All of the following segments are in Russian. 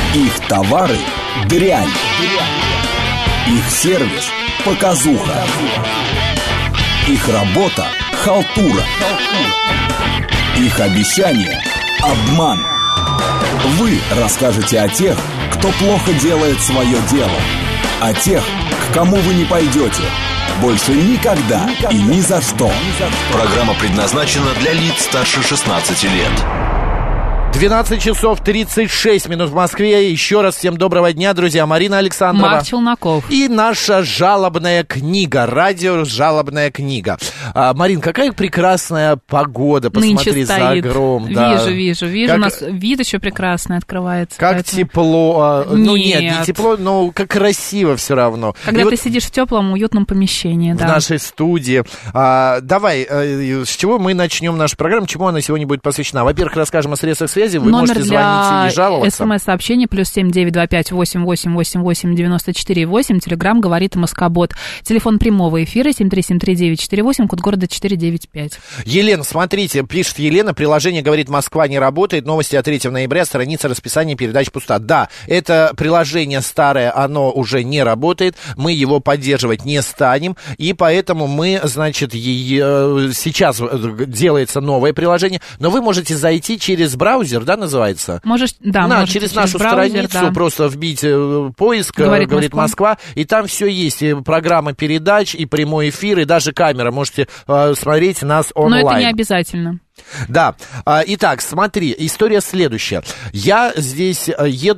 Их товары – дрянь. Их сервис – показуха. Их работа – халтура. Их обещания – обман. Вы расскажете о тех, кто плохо делает свое дело. О тех, к кому вы не пойдете. Больше никогда и ни за что. Программа предназначена для лиц старше 16 лет. 12 часов 36 минут в Москве. Еще раз всем доброго дня, друзья. Марина Александрова. Марк Челноков. И наша жалобная книга. Радио «Жалобная книга». Марин, какая прекрасная погода. Посмотри, нынче за стоит. огром. Да. Вижу. Как... У нас вид еще прекрасный открывается. Как поэтому... тепло. Нет. Ну, нет, не тепло, но как красиво все равно. Когда и ты вот сидишь в теплом, уютном помещении. в да. нашей студии. Давай, с чего мы начнем нашу программу? Чему она сегодня будет посвящена? Во-первых, расскажем о средствах связи. Вы Номер можете звонить и жаловаться. СМС-сообщение +7 925 8888 94 8. Телеграм говорит Москобот. Телефон прямого эфира 7373948, код города 495. Елена, смотрите, пишет Елена, приложение «Говорит Москва» не работает, новости от 3 ноября, страница расписания передач пуста. Да, это приложение старое, оно уже не работает, мы его поддерживать не станем, и поэтому мы, значит, сейчас делается новое приложение, но вы можете зайти через браузер, да, называется? Через нашу браузер, страницу просто вбить поиск «Говорит Москва», и там все есть, и программа передач, и прямой эфир, и даже камера, можете смотреть нас онлайн. Но это не обязательно. Да. Итак, смотри, история следующая. Я здесь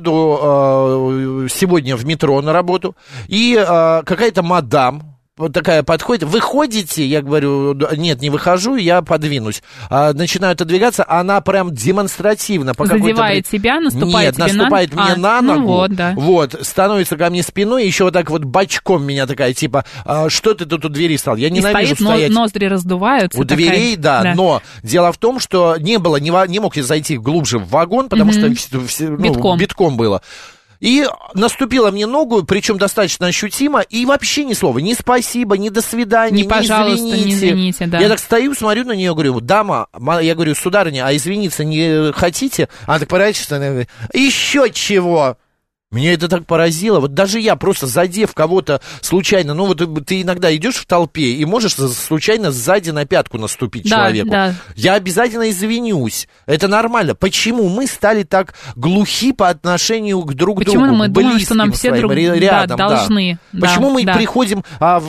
еду сегодня в метро на работу, и какая-то мадам вот такая подходит, выходите, я говорю, нет, не выхожу, я подвинусь. Начинаю отодвигаться, она прям демонстративно по задевает тебя, наступает тебе наступает мне на ногу, вот, да. вот, становится ко мне спиной, еще вот так вот бочком меня такая, типа, что ты тут у двери стал? Я ненавижу стоять. Ноздри раздуваются. У дверей, да, но дело в том, что не мог я зайти глубже в вагон, потому что битком было. И наступила мне ногу, причем достаточно ощутимо, и вообще ни слова, ни спасибо, ни до свидания, ни пожалуйста, не извините, да. Я так стою, смотрю на нее, говорю, дама, я говорю, сударыня, а извиниться не хотите? Она так поворачивается, она говорит, еще чего? Меня это так поразило. Вот даже я, просто задев кого-то случайно, ну вот ты иногда идешь в толпе и можешь случайно сзади на пятку наступить человеку. Да. Я обязательно извинюсь. Это нормально. Почему мы стали так глухи по отношению к друг другу? Почему мы думаем, что нам все рядом должны? Да. Почему мы приходим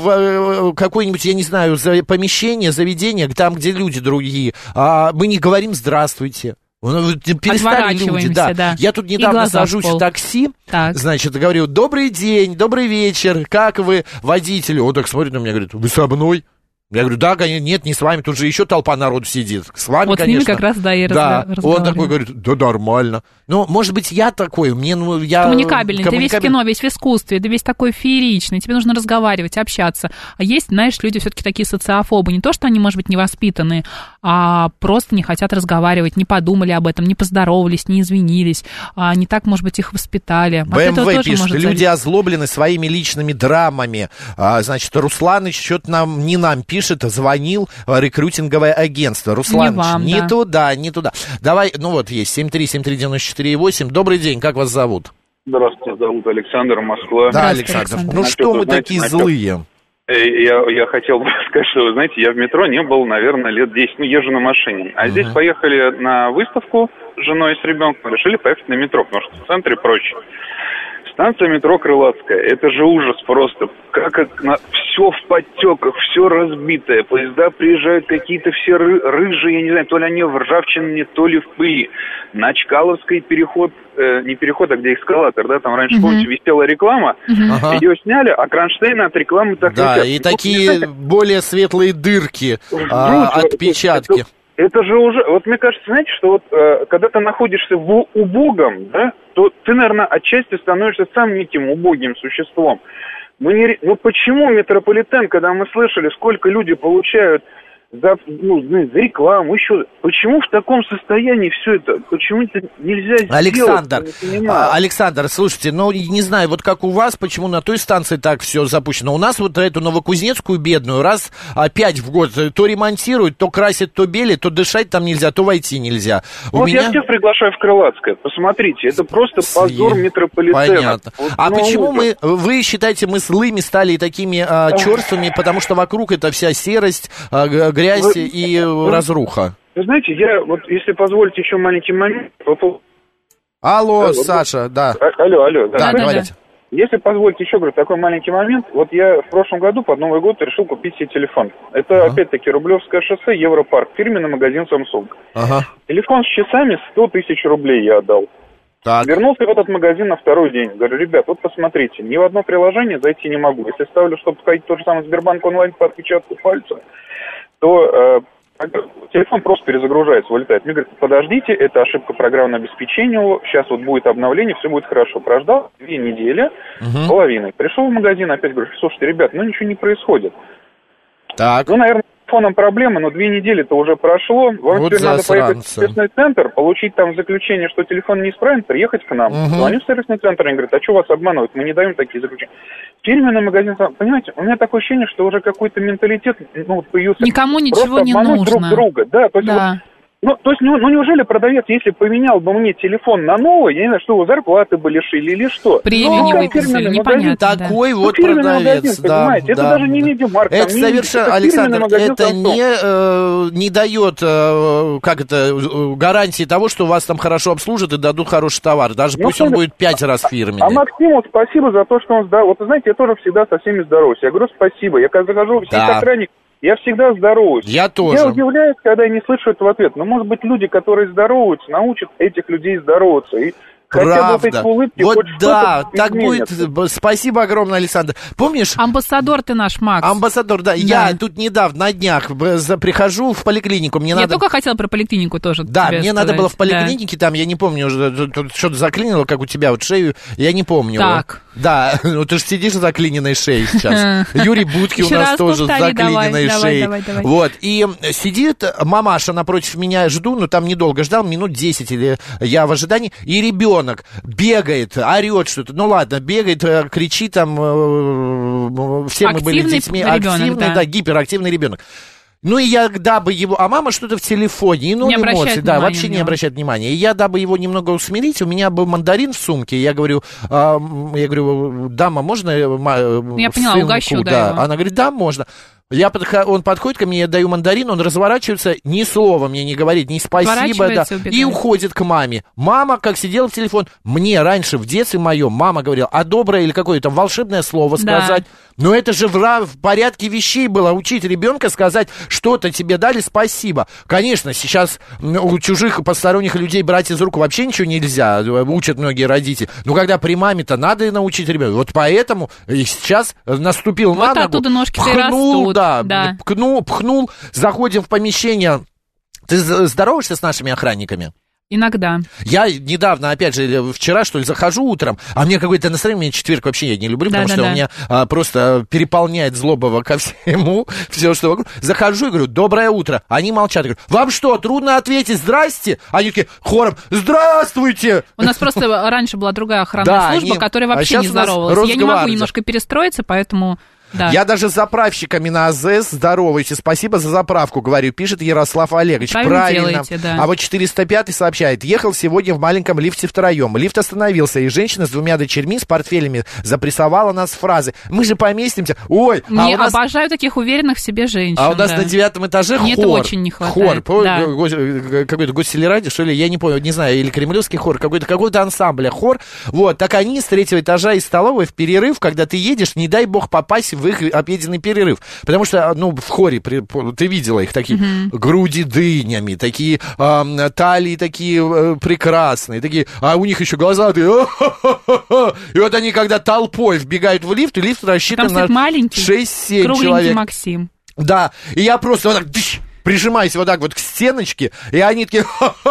в какое-нибудь, я не знаю, помещение, заведение, там, где люди другие, мы не говорим «здравствуйте». Перестали люди, да. Я тут недавно сажусь в такси, значит, говорю, добрый день, добрый вечер, как вы, водитель? Он так смотрит на меня, говорит, вы со мной? Я говорю, да, конечно, нет, не с вами, тут же еще толпа народу сидит. С вами, вот конечно. Вот с ними как раз, да, и разговариваем. Он такой говорит, да, нормально. Ну, может быть, я такой, я... Коммуникабельный, ты весь в кино, весь в искусстве, ты весь такой фееричный, тебе нужно разговаривать, общаться. А есть, знаешь, люди все-таки такие социофобы, не то, что они, может быть, невоспитанные, а просто не хотят разговаривать, не подумали об этом, не поздоровались, не извинились, не так, может быть, их воспитали. БМВ пишет, люди озлоблены своими личными драмами. Значит, Русланыч что-то не нам пишет, звонил рекрутинговое агентство. Русланыч, не туда. Давай, ну вот есть, 7373948. Добрый день, как вас зовут? Здравствуйте, зовут Александр, Москва. Да, Александр. Ну что мы такие злые? Я хотел бы сказать, что, вы знаете, я в метро не был, наверное, лет 10, езжу на машине. А здесь поехали на выставку с женой и с ребенком, решили поехать на метро, потому что в центре проще. Станция метро Крылатская, это же ужас просто. Все в подтеках, все разбитое. Поезда приезжают какие-то все рыжие, я не знаю, то ли они в ржавчине, то ли в пыли. На Чкаловской переход, не переход, а где эскалатор, да, там раньше, помните, висела реклама, ее сняли, а кронштейны от рекламы так да, висят. И такие более светлые дырки, отпечатки. Это же уже, вот мне кажется, знаете, что вот когда ты находишься в убогом, да, то ты, наверное, отчасти становишься сам неким убогим существом. Ну почему метрополитен, когда мы слышали, сколько люди получают за рекламу, еще. Почему в таком состоянии все это? Почему это нельзя сделать? Александр, слушайте, не знаю, вот как у вас, почему на той станции так все запущено. У нас вот эту Новокузнецкую бедную раз 5 в год то ремонтируют, то красят, то белят, то дышать там нельзя, то войти нельзя. Я всех приглашаю в Крылатское. Посмотрите, это просто позор метрополитена. Понятно. Почему вы считаете, мы злыми стали и такими черствыми, потому что вокруг это вся серость, грязь и разруха? Вы знаете, если позволите еще маленький момент... Алло, Саша, да. Алло. Да, говорите. Если позволите еще, такой маленький момент. Я в прошлом году под Новый год решил купить себе телефон. Это, опять-таки, Рублевское шоссе, Европарк, фирменный магазин Samsung. Телефон с часами 100 тысяч рублей я отдал. Так. Вернулся в этот магазин на второй день. Говорю, ребят, посмотрите, ни в одно приложение зайти не могу. Если ставлю, чтобы входить тот же самый Сбербанк онлайн по отпечатку пальца, то телефон просто перезагружается, вылетает. Мне говорят, подождите, это ошибка программного обеспечения, сейчас будет обновление, все будет хорошо. Прождал 2 недели, половиной. Пришел в магазин, опять говорю, слушайте, ребят, ничего не происходит. Так. Наверное, с телефоном проблемы, но 2 недели-то уже прошло. Вам теперь надо поехать в сервисный центр, получить там заключение, что телефон неисправен, приехать к нам. Звоню в сервисный центр, они говорят, что вас обманывают, мы не даем такие заключения. Фирменный магазин, понимаете, у меня такое ощущение, что уже какой-то менталитет появился. Никому ничего не нужно. Друг друга, да, то есть неужели продавец, если поменял бы мне телефон на новый, я не знаю, что его зарплаты бы лишили или что? Премию выписали, непонятно. Такой вот продавец, да. Это даже не Медиамаркт. Это совершенно, Александр, это не дает, гарантии того, что вас там хорошо обслужат и дадут хороший товар, даже пусть он будет 5 раз фирменный. А Максиму спасибо за то, что он здоров. Знаете, я тоже всегда со всеми здороваюсь. Я говорю спасибо. Я когда захожу в сеть охранник, я всегда здороваюсь. Я тоже. Я удивляюсь, когда я не слышу этого ответа. Но, может быть, люди, которые здороваются, научат этих людей здороваться. И правда. Улыбки, вот да, так будет. Спасибо огромное, Александр. Помнишь? Амбассадор ты наш, Макс. Амбассадор, да. Я тут недавно, на днях, прихожу в поликлинику. Я только хотела про поликлинику тоже. Да, мне надо было в поликлинике, там, я не помню, уже что-то заклинило, как у тебя, шею, я не помню. Так. Да, ты же сидишь с заклиненной шеей сейчас. Юрий Будки у нас тоже с заклиненной шеей. Давай. Вот, и сидит мамаша напротив меня, жду, там недолго ждал, минут 10 или я в ожидании, и ребенок бегает, орет что-то, ладно, бегает, кричит там, все мы были детьми, активный, да, гиперактивный ребенок. И я, дабы его... А мама что-то в телефоне, эмоции, да, вообще не обращает внимания. И я, дабы его немного усмирить, у меня был мандарин в сумке, я говорю, дама, можно я поняла, угощу, да, его. Она говорит, да, можно. Он подходит ко мне, я даю мандарин, он разворачивается, ни слова мне не говорит, ни спасибо, да, и уходит к маме. Мама, как сидела в телефон, мне раньше в детстве моем мама говорила, доброе или какое-то волшебное слово сказать. Но это же в порядке вещей было, учить ребенка сказать, что-то тебе дали, спасибо. Конечно, сейчас у чужих посторонних людей брать из рук вообще ничего нельзя, учат многие родители. Но когда при маме-то надо научить ребенка. Вот поэтому и сейчас наступил на ногу. Вот оттуда ножки-то и растут. Да, пхнул, заходим в помещение. Ты здороваешься с нашими охранниками? Иногда. Я недавно, опять же, вчера, что ли, захожу утром, а мне какое-то настроение, мне четверг вообще я не люблю, потому что у меня просто переполняет злоба ко всему, все, что вокруг. Захожу и говорю, доброе утро. Они молчат, говорю, вам что, трудно ответить здрасте? Они такие хором, здравствуйте! У нас просто раньше была другая охранная служба, которая вообще не здоровалась. Я не могу немножко перестроиться, поэтому... Да. Я даже с заправщиками на АЗС здороваюсь. Спасибо за заправку, говорю, пишет Ярослав Олегович. Правильно. Делаете, да. А вот 405 сообщает, ехал сегодня в маленьком лифте втроем. Лифт остановился, и женщина с 2 дочерьми с портфелями запрессовала нас фразы. Мы же поместимся. Ой, не, обожаю таких уверенных в себе женщин. А у нас на 9 этаже хор. Мне это очень не хватает. Хор, какой-то госселерадио, что ли, я не помню, не знаю, или кремлевский хор, какой-то ансамбля хор. Вот, так они с 3-го этажа из столовой в перерыв, когда ты едешь, не дай бог попасть в их обеденный перерыв. Потому что, в хоре, ты видела их, такие груди дынями, такие талии такие прекрасные, такие, а у них еще глаза такие, и вот они, когда толпой вбегают в лифт, и лифт рассчитан на 6-7 человек. Максим. Да, и я просто вот так... прижимаюсь вот так вот к стеночке, и они такие,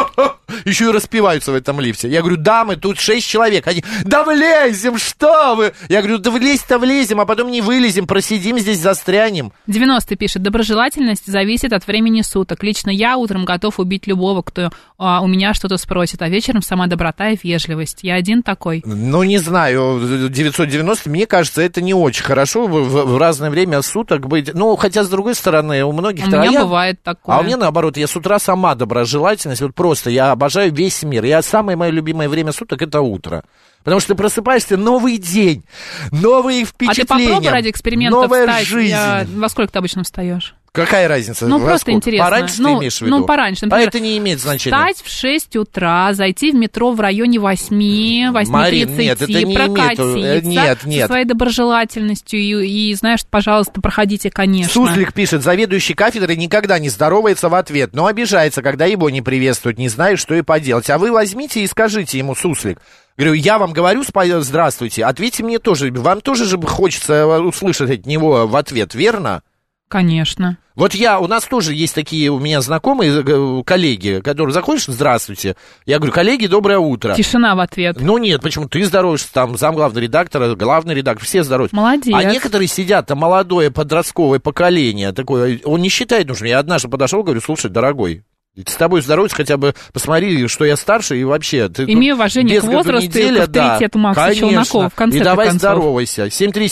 еще и распеваются в этом лифте. Я говорю, дамы, тут 6 человек. Они, да влезем, что вы? Я говорю, да влезть-то влезем, а потом не вылезем, просидим здесь, застрянем. 90 пишет, доброжелательность зависит от времени суток. Лично я утром готов убить любого, кто у меня что-то спросит, а вечером сама доброта и вежливость. Я один такой. Ну, не знаю, 990, мне кажется, это не очень хорошо в разное время суток быть. Ну, хотя, с другой стороны, у многих... У меня бывает такое. А у меня, наоборот, я с утра сама доброжелательность, вот просто я обожаю весь мир. Самое мое любимое время суток — это утро. Потому что ты просыпаешься, новый день, новые впечатления, а ты попробуй ради эксперимента новая встать. жизнь. Во сколько ты обычно встаешь? Какая разница? Ну, просто интересно. Пораньше ты имеешь в виду? Ну, пораньше. Например, это не имеет значения. Встать в 6 утра, зайти в метро в районе 8:30, Марин, нет, это не прокатиться нет. со своей доброжелательностью и, знаешь, пожалуйста, проходите, конечно. Суслик пишет, заведующий кафедрой никогда не здоровается в ответ, но обижается, когда его не приветствуют, не знает, что и поделать. А вы возьмите и скажите ему, Суслик. Говорю, я вам говорю здравствуйте, ответьте мне тоже. Вам тоже же хочется услышать от него в ответ, верно? Конечно. Вот у нас тоже есть такие у меня знакомые, коллеги, которые заходишь, здравствуйте. Я говорю, коллеги, доброе утро. Тишина в ответ. Ну нет, почему? Ты здороваешься, там, замглавный редактор, главный редактор, все здороваются. Молодец. А некоторые сидят, там, молодое подростковое поколение, такое, он не считает нужным. Я однажды подошел, говорю, слушай, дорогой, с тобой здороваться, хотя бы посмотри, что я старше, и вообще... Ты, имею уважение к возрасту и к авторитету Макса конечно. Челнокова, в конце и давай концов. Здоровайся.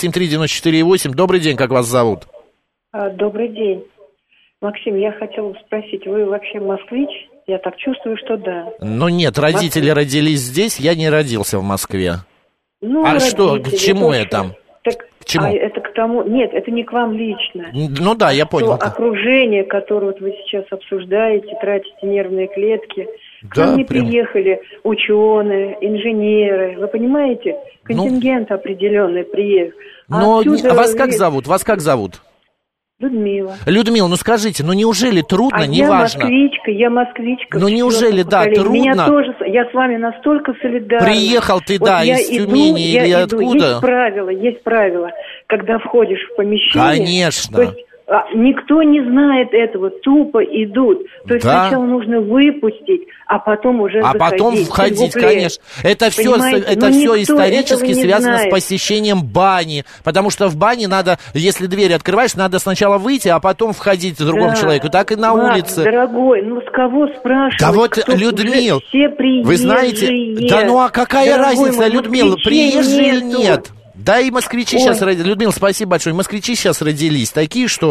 7373948, добрый день, как вас зовут? Добрый день. Максим, я хотела спросить, вы вообще москвич? Я так чувствую, что да. Ну нет, родители родились здесь, я не родился в Москве. Ну, а что, к чему я там? Так, к чему? Это к тому... Нет, это не к вам лично. Ну да, я понял. То окружение, которое вот вы сейчас обсуждаете, тратите нервные клетки. К Да, нам не прям... приехали ученые, инженеры. Вы понимаете? Контингент определенный приехал. Но вас как зовут? Вас как зовут? Людмила. Людмила, ну скажите, ну неужели трудно, неважно? Я москвичка. Ну неужели, да, трудно? Меня тоже, я с вами настолько солидарна. Приехал ты, вот да, из Тюмени или откуда? Есть правила, когда входишь в помещение. Конечно. То есть, никто не знает этого, тупо идут. То есть сначала нужно выпустить, а потом уже заходить. А потом входить, конечно. Это все исторически связано с посещением бани. Потому что в бане надо, если дверь открываешь, надо сначала выйти, а потом входить другому человеку. Так и на улице. Дорогой, ну с кого спрашивать? Да вот, Людмил, все приезжие. Вы знаете, да ну а какая разница, Людмила, приезжие или нет? Да и москвичи сейчас родились. Людмила, спасибо большое. Москвичи сейчас родились такие, что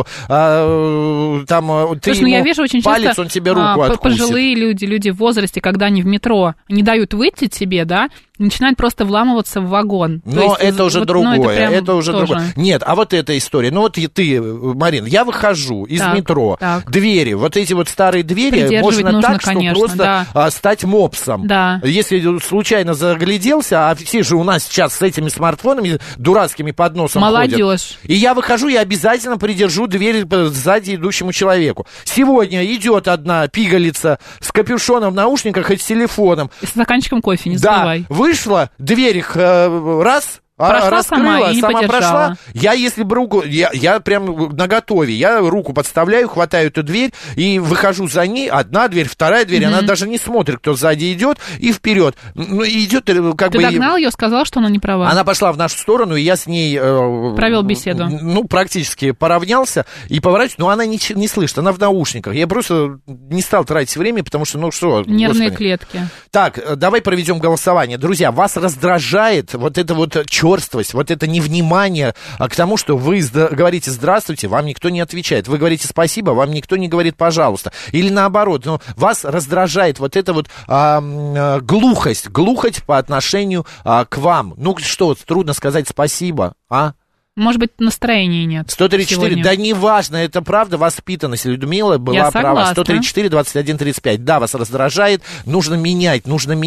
там ты ему я вижу очень палец, часто, он тебе руку откусит. Пожилые люди в возрасте, когда они в метро не дают выйти тебе, да, начинают просто вламываться в вагон. Но это уже другое. Это уже другое. Нет, а вот эта история. Ну вот и ты, Марин, я выхожу из метро. Так. Двери, вот эти вот старые двери, можно так, конечно, что просто стать мопсом. Да. Если случайно загляделся, а все же у нас сейчас с этими смартфонами дурацкими под носом молодежь ходят. И я выхожу, я обязательно придержу дверь сзади идущему человеку. Сегодня идет одна пигалица с капюшоном в наушниках и с телефоном. И с стаканчиком кофе, не забывай. Да, вышла, дверь раз... раскрыла, сама прошла. Я, если бы руку, я прям наготове, я руку подставляю, хватаю эту дверь и выхожу за ней. Одна дверь, вторая дверь, она даже не смотрит, кто сзади идет, и вперед. Ну, идет как бы... Ты догнал ее, сказал, что она не права? Она пошла в нашу сторону, и я с ней... провел беседу. Ну, практически поравнялся и поворачиваюсь, но она не слышит, она в наушниках. Я просто не стал тратить время, потому что, ну что... Нервные клетки. Так, давай проведем голосование. Друзья, вас раздражает вот это вот черствость, вот это невнимание к тому, что вы говорите «здравствуйте», вам никто не отвечает. Вы говорите «спасибо», вам никто не говорит «пожалуйста». Или наоборот, ну, вас раздражает вот эта вот глухость по отношению к вам. Ну что, трудно сказать «спасибо», а? Может быть, настроения нет. 134, сегодня. Да неважно, это правда воспитанность. Людмила была права. 134-21-35. Да, вас раздражает, нужно менять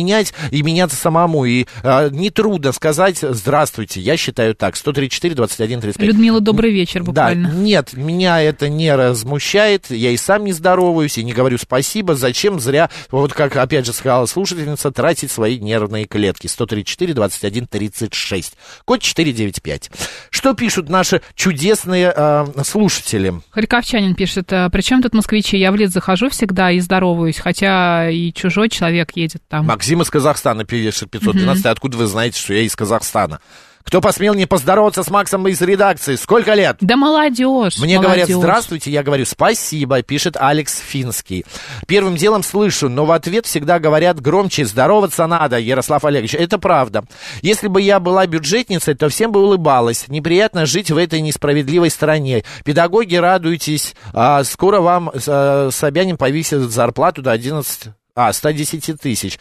и меняться самому. И нетрудно сказать «здравствуйте», я считаю так. 134-21-35. Людмила, добрый вечер буквально. Да, нет, меня это не возмущает, я и сам не здороваюсь, и не говорю спасибо. Зачем зря, вот как опять же сказала слушательница, тратить свои нервные клетки. 134-21-36. Код 495. Что пишут наши чудесные слушатели? Харьковчанин пишет, при чем тут москвичи? Я в лес захожу всегда и здороваюсь, хотя и чужой человек едет там. Максим из Казахстана пишет 512. Откуда вы знаете, что я из Казахстана? Кто посмел не поздороваться с Максом из редакции? Сколько лет? Да молодежь. Мне говорят здравствуйте, я говорю спасибо, пишет Алекс Финский. Первым делом слышу, но в ответ всегда говорят громче, здороваться надо, Ярослав Олегович. Это правда. Если бы я была бюджетницей, то всем бы улыбалась. Неприятно жить в этой несправедливой стране. Педагоги, радуйтесь, скоро вам Собянин повысит зарплату до 110 тысяч.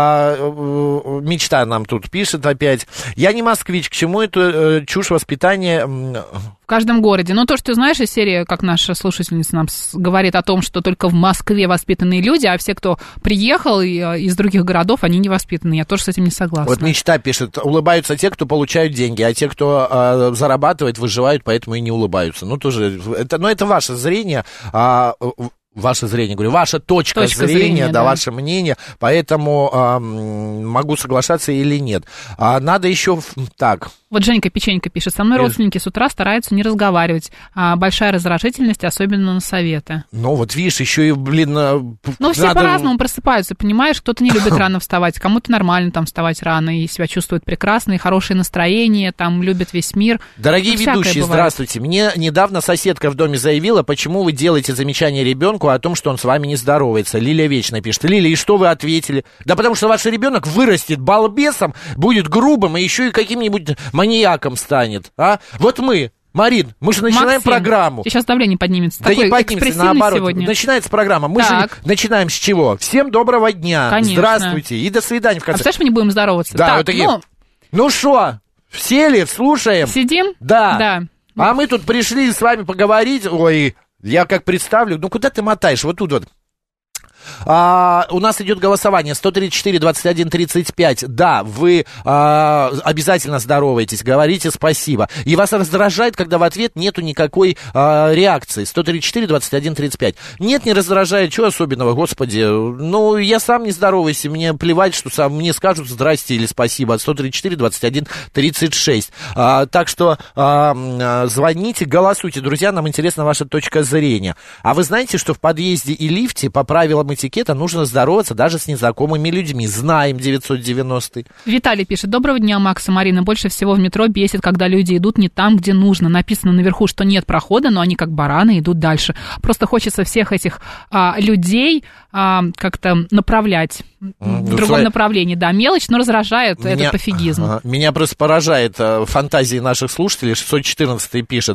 Мечта нам тут пишет опять. Я не москвич, к чему эту чушь воспитания? В каждом городе. Ну, то, что ты знаешь из серии, как наша слушательница нам говорит о том, что только в Москве воспитанные люди, а все, кто приехал из других городов, они не воспитанные. Я тоже с этим не согласна. Вот Мечта пишет, улыбаются те, кто получают деньги, а те, кто зарабатывает, выживают, поэтому и не улыбаются. Ну, тоже, это ваше зрение, ваше зрение, говорю, ваша точка зрения, да, ваше мнение, поэтому могу соглашаться или нет. Надо еще так. Вот Женька Печенька пишет, со мной родственники с утра стараются не разговаривать, большая раздражительность, особенно на советы. Ну, вот видишь, еще и, Ну, все по-разному просыпаются, понимаешь, кто-то не любит рано вставать, кому-то нормально там вставать рано и себя чувствует прекрасно, и хорошее настроение, там любит весь мир. Дорогие ведущие, здравствуйте. Мне недавно соседка в доме заявила, почему вы делаете замечание ребенку о том, что он с вами не здоровается. Лилия Вечная пишет. Лилия, и что вы ответили? Да потому что ваш ребенок вырастет балбесом, будет грубым и еще и каким-нибудь маньяком станет. Вот мы, Марин, мы же начинаем программу. Сейчас давление поднимется. Да не поднимется, наоборот. Сегодня. Начинается программа. Мы же начинаем с чего? Всем доброго дня. Конечно. Здравствуйте и до свидания в конце. Представляешь, мы не будем здороваться. Да, вот такие. Ну что, сели, слушаем? Сидим? Да. А мы тут пришли с вами поговорить. Ой, я как представлю. Ну куда ты мотаешь? Вот тут вот. У нас идет голосование 134-21-35. Да, вы обязательно здороваетесь, говорите спасибо. И вас раздражает, когда в ответ нету никакой реакции. 134-21-35. Нет, не раздражает. Чего особенного, господи? Ну, я сам не здороваюсь, и мне плевать, что мне скажут здрасте или спасибо. 134-21-36. Так что звоните, голосуйте. Друзья, нам интересна ваша точка зрения. А вы знаете, что в подъезде и лифте по правилам этикета нужно здороваться даже с незнакомыми людьми. Знаем, 990-й. Виталий пишет. Доброго дня, Макс и Марина. Больше всего в метро бесит, когда люди идут не там, где нужно. Написано наверху, что нет прохода, но они как бараны идут дальше. Просто хочется всех этих людей как-то направлять в другом направлении. Да, мелочь, но раздражает этот пофигизм. Меня просто поражает фантазии наших слушателей. 614-й пишет.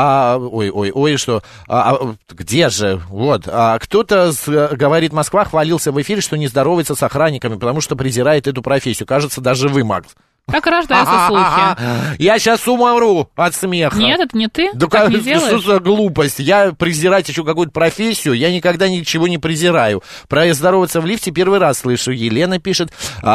Что? Где же? Вот. Кто-то говорит, Москва хвалился в эфире, что не здоровается с охранниками, потому что презирает эту профессию. Кажется, даже вы, Макс. Так и рождаются слухи. Я сейчас умру от смеха. Нет, это не ты. Да так не делаешь. Что за глупость? Я презирать еще какую-то профессию, я никогда ничего не презираю. Про здороваться в лифте первый раз слышу. Елена пишет.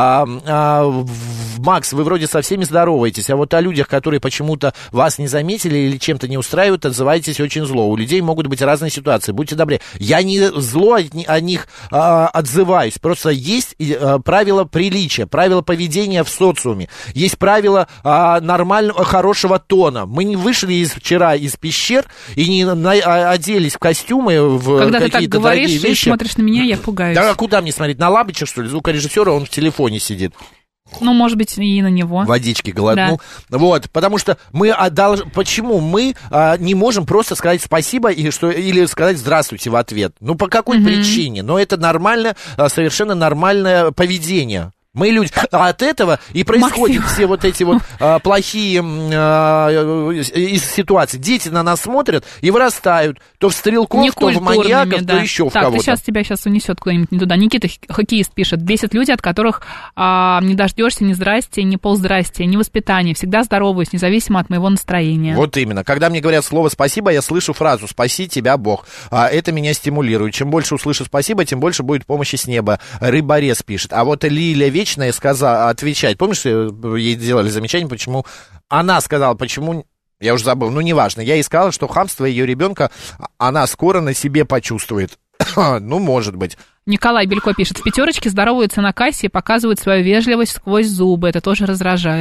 Макс, вы вроде со всеми здороваетесь, а вот о людях, которые почему-то вас не заметили или чем-то не устраивают, отзываетесь очень зло. У людей могут быть разные ситуации. Будьте добры. Я не зло о них отзываюсь. Просто есть правила приличия, правила поведения в социуме. Есть правила нормального, хорошего тона. Мы не вышли вчера из пещер и не оделись в костюмы, в когда какие-то ты так говоришь дорогие вещи. И смотришь на меня, я пугаюсь. Да, а куда мне смотреть? На Лабыча, что ли? Звукорежиссера, он в телефоне сидит. Ну, может быть, и на него. Водички глотнул. Да. Вот, потому что почему мы не можем просто сказать спасибо или сказать здравствуйте в ответ? Ну, по какой причине? Но это нормально, совершенно нормальное поведение. Мы люди, от этого и происходят все вот эти вот плохие ситуации. Дети на нас смотрят и вырастают то в стрелков, то в маньяков, да. То еще в так, кого-то. Тебя сейчас унесет куда-нибудь не туда. Никита, хоккеист, пишет. Бесит люди, от которых не дождешься ни здрасте, ни полздрасте, ни воспитания. Всегда здороваюсь, независимо от моего настроения. Вот именно. Когда мне говорят слово «спасибо», я слышу фразу «спаси тебя, Бог». Это меня стимулирует. Чем больше услышу «спасибо», тем больше будет помощи с неба. Рыборез пишет. А вот Лилия Вечная отвечает. Помнишь, ей делали замечание, почему... Она сказала, почему... Я уже забыл, ну, неважно. Я ей сказала, что хамство ее ребенка она скоро на себе почувствует. Ну, может быть. Николай Белько пишет. В пятерочке здороваются на кассе и показывают свою вежливость сквозь зубы. Это тоже раздражает.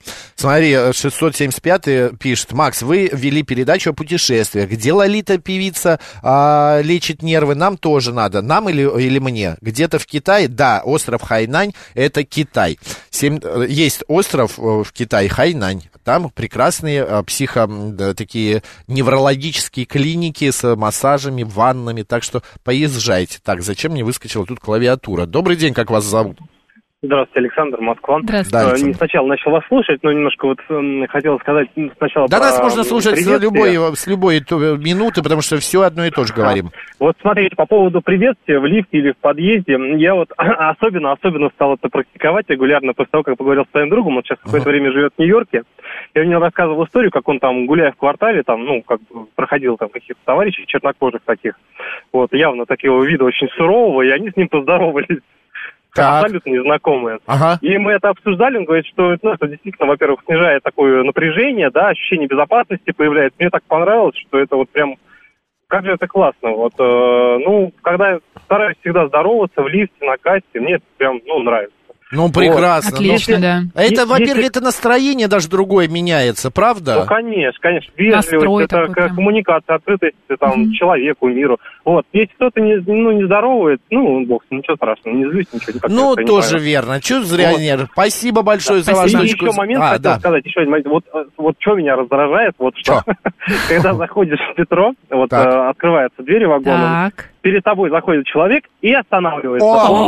Смотри, 675 пишет: Макс, вы вели передачу о путешествиях. Где Лолита певица лечит нервы? Нам тоже надо. Нам или мне? Где-то в Китае? Да, остров Хайнань, это Китай. Есть остров в Китае, Хайнань. Там прекрасные такие неврологические клиники с массажами, ваннами. Так что поезжайте. Так, зачем мне выскочила тут клавиатура? Добрый день, как вас зовут? Здравствуйте, Александр, Москва. Здравствуйте. Не сначала начал вас слушать, но немножко хотел сказать сначала. Да, нас можно слушать с любой минуты, потому что все одно и то же говорим. Вот смотрите, по поводу приветствия в лифте или в подъезде, я вот особенно стал это практиковать регулярно после того, как поговорил с своим другом, он сейчас какое-то время живет в Нью-Йорке. Я у него рассказывал историю, как он там, гуляя в квартале, там, проходил там каких-то товарищей чернокожих таких, вот, явно такого вида очень сурового, и они с ним поздоровались. Абсолютно незнакомые. Ага. И мы это обсуждали, он говорит, что это действительно, во-первых, снижает такое напряжение, да, ощущение безопасности появляется. Мне так понравилось, что это вот прям, как же это классно. Вот, когда я стараюсь всегда здороваться в лифте, на кассе, мне это прям, нравится. Ну, прекрасно. Вот. Отлично, да. Это, во-первых, это настроение даже другое меняется, правда? Ну, конечно. Вежливость, это коммуникация, открытость человеку, миру. Вот. Если кто-то не здоровает, бог, ничего страшного, не злюсь, ничего. Ну, тоже верно. Чё зря нервы. Спасибо большое за вашу точку. Еще момент хотел сказать, еще один момент. Вот что меня раздражает, вот что. Когда заходишь в метро, открываются двери вагона, перед тобой заходит человек и останавливается.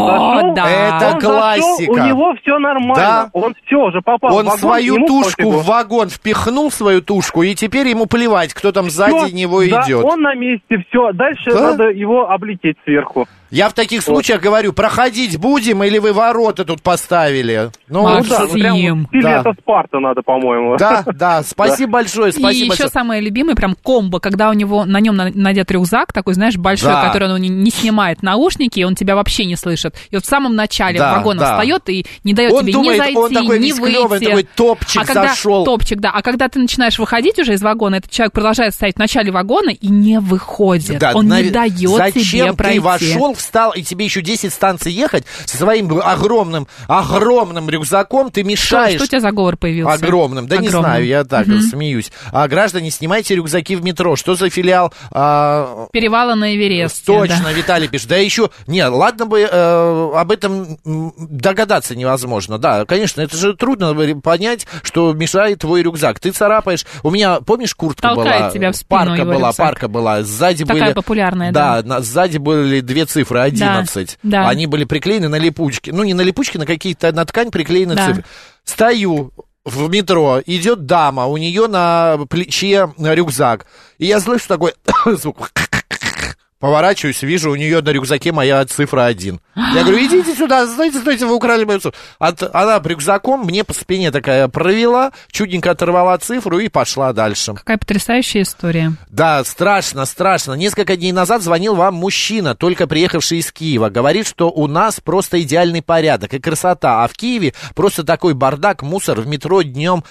Это классика. У него все нормально. Да. Он все уже попал в вагон. Он свою тушку в вагон впихнул, свою тушку, и теперь ему плевать, кто там сзади него идет. Он на месте, все. Дальше надо его облететь сверху. Я в таких случаях говорю, проходить будем или вы ворота тут поставили? Максим. Это Спарта надо, по-моему. Да, спасибо большое. И еще самое любимое, прям комбо, когда у него на нем надет рюкзак, такой, знаешь, большой, который он не снимает наушники, и он тебя вообще не слышит. И вот в самом начале вагона встает и не дает тебе ни зайти, ни выйти. Он такой топчик зашел. Топчик, да. А когда ты начинаешь выходить уже из вагона, этот человек продолжает стоять в начале вагона и не выходит. Он не дает тебе пройти. Зачем ты вошел, встал, и тебе еще 10 станций ехать со своим огромным рюкзаком, ты мешаешь. Что у тебя за говор появился? Огромным. Да не знаю, я так смеюсь. Граждане, снимайте рюкзаки в метро. Что за филиал? Перевала на Эвересте. Точно, Виталий пишет. Да еще, ладно бы об этом догадаться невозможно. Да, конечно, это же трудно понять, что мешает твой рюкзак. Ты царапаешь. У меня, помнишь, куртка толкает была? Тебя в спину Парка была. Сзади такая были... популярная, да. Сзади были 2 цифры, 11. Да. Они были приклеены на липучки. Не на липучки, на ткань приклеены цифры. Стою в метро, идет дама, у нее на плече рюкзак. И я слышу такой звук. Поворачиваюсь, вижу, у нее на рюкзаке моя цифра 1. Я говорю, идите сюда, стойте, вы украли мою цифру. Она рюкзаком мне по спине такая провела, чудненько оторвала цифру и пошла дальше. Какая потрясающая история. Да, страшно. Несколько дней назад звонил вам мужчина, только приехавший из Киева. Говорит, что у нас просто идеальный порядок и красота, а в Киеве просто такой бардак, мусор в метро днями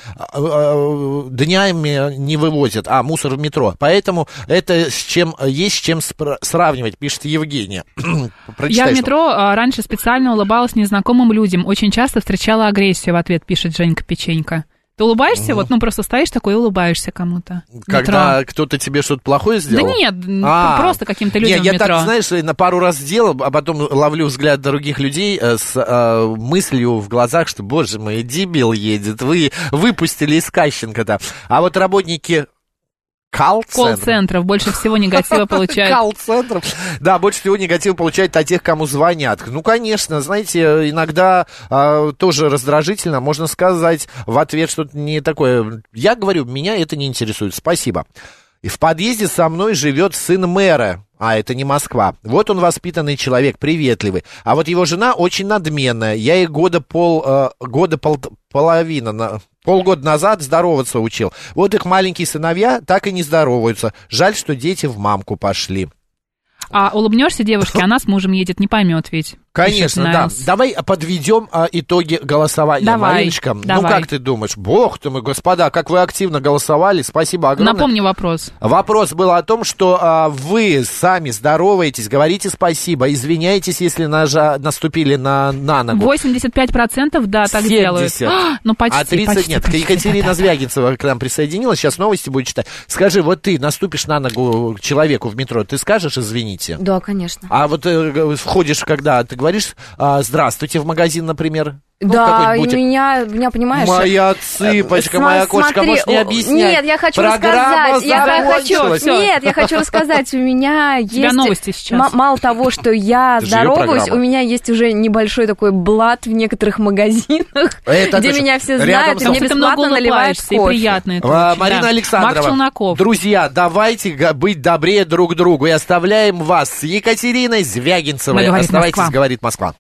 не вывозят, мусор в метро. Поэтому это есть с чем сравнивать, пишет Евгения. Я в метро раньше специально улыбалась незнакомым людям. Очень часто встречала агрессию в ответ, пишет Женька Печенька. Ты улыбаешься, просто стоишь такой и улыбаешься кому-то. Когда кто-то тебе что-то плохое сделал? Да нет, просто каким-то людям в метро. Я так, знаешь, на пару раз сделал, а потом ловлю взгляд других людей с мыслью в глазах, что, боже мой, дебил едет, вы выпустили из Кащенко-то. А вот работники... Колл-центров больше всего негатива получают. Колл-центров. Да, больше всего негатива получают от тех, кому звонят. Конечно, знаете, иногда тоже раздражительно, можно сказать в ответ что-то не такое. Я говорю, меня это не интересует, спасибо. И в подъезде со мной живет сын мэра. Это не Москва. Вот он воспитанный человек, приветливый. А вот его жена очень надменная. Я ей полгода назад здороваться учил. Вот их маленькие сыновья так и не здороваются. Жаль, что дети в мамку пошли. А улыбнешься девушке, она с мужем едет, не поймет ведь. Конечно, да. Давай подведем итоги голосования. Давай, Мариночка, давай. Ну как ты думаешь? Бог ты мой, господа, как вы активно голосовали. Спасибо огромное. Напомни вопрос. Вопрос был о том, что вы сами здороваетесь, говорите спасибо, извиняйтесь, если наступили на ногу. 85% да, так 70. делают. Ну, почти, А 30 почти, нет. почти. Екатерина Звягинцева к нам присоединилась, сейчас новости будет читать. Скажи, вот ты наступишь на ногу человеку в метро, ты скажешь «извините»? Да, конечно. А вот входишь, когда ты говоришь «здравствуйте» в магазин, например? Да, и меня, понимаешь... Моя цыпочка, моя кошка, можешь не объяснять. Нет, я хочу Программа рассказать. Я хочу рассказать, у меня есть... У тебя новости сейчас. Мало того, что я здороваюсь, у меня есть уже небольшой такой блат в некоторых магазинах, где меня все знают, и мне бесплатно наливают кофе. Приятно это. Марина Александрова, друзья, давайте быть добрее друг к другу и оставляем вас с Екатериной Звягинцевой. Оставайтесь, говорит Москва.